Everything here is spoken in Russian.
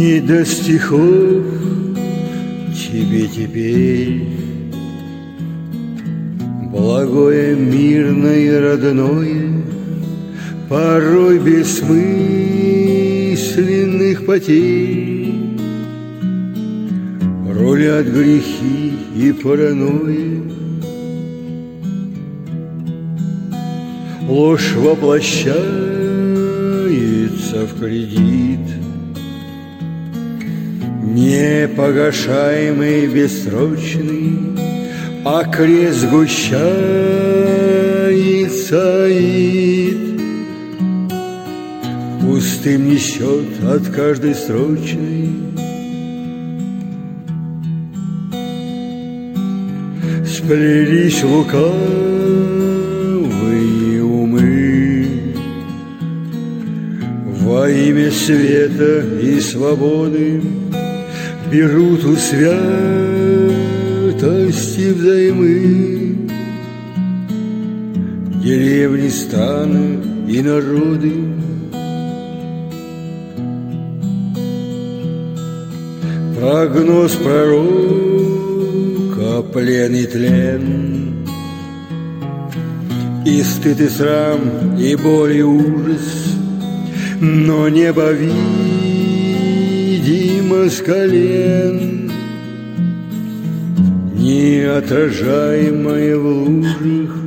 Не до стихов тебе теперь, благое, мирное и родное, порой бессмысленных потерь. Рулят грехи и паранойи, ложь воплощается в кредит, непогашаемый, бессрочный, а крест сгущается ид. Пустым несет от каждой строчной. Сплелись лукавые умы во имя света и свободы, берут у святости взаймы деревни, страны и народы. Прогноз пророка, плен и тлен, и стыд, и срам, и боль, и ужас, но небо видимо с колен, неотражаемое в лужах.